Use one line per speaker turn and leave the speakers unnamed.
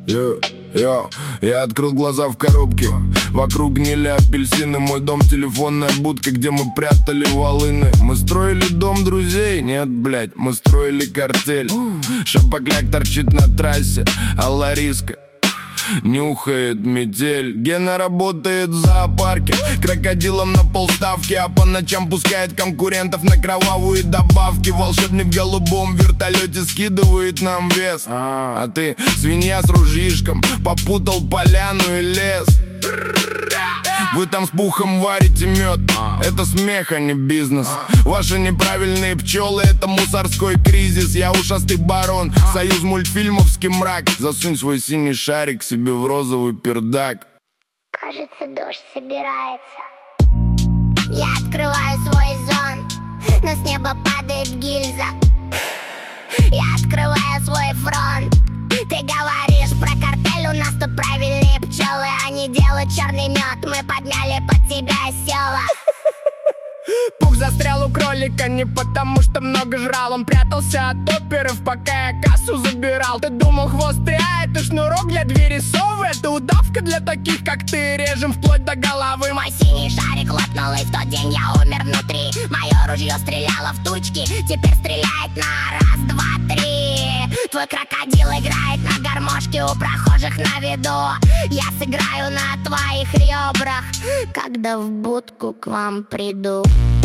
Я открыл глаза в коробке. Вокруг гнили апельсины. Мой дом, телефонная будка, где мы прятали волыны. Мы строили дом друзей? Нет, блядь, мы строили картель. Шапокляк торчит на трассе, а Лариска нюхает метель. Гена работает в зоопарке, крокодилом на полставки, а по ночам пускает конкурентов на кровавые добавки. Волшебник в голубом вертолете скидывает нам вес. А ты, свинья с ружьишком, попутал поляну и лес. Вы там с пухом варите мед. Это смех, а не бизнес. Ваши неправильные пчелы — это мусорской кризис. Я ушастый барон, союз мультфильмовский мрак. Засунь свой синий шарик себе в розовый пердак.
Кажется, дождь собирается. Я открываю свой зонт, но с неба падает гильза. Я открываю свой фронт. Ты говоришь про картель, у нас тут правильные пчелы. Они делают черный мед, мы подняли под себя села.
Пух застрял у кролика не потому, что много жрал. Он прятался от оперов, пока я кассу забирал. Ты думал, хвост это шнурок для двери совы. Это удавка для таких, как ты. Режем вплоть до головы.
Мой синий шарик лопнул, и в тот день я умер внутри. Мое ружье стреляло в тучки, теперь стреляет на раз, два, три. Твой крокодил играет на гармошке у прохожих на виду. Я сыграю на твоих ребрах, когда в будку к вам приду.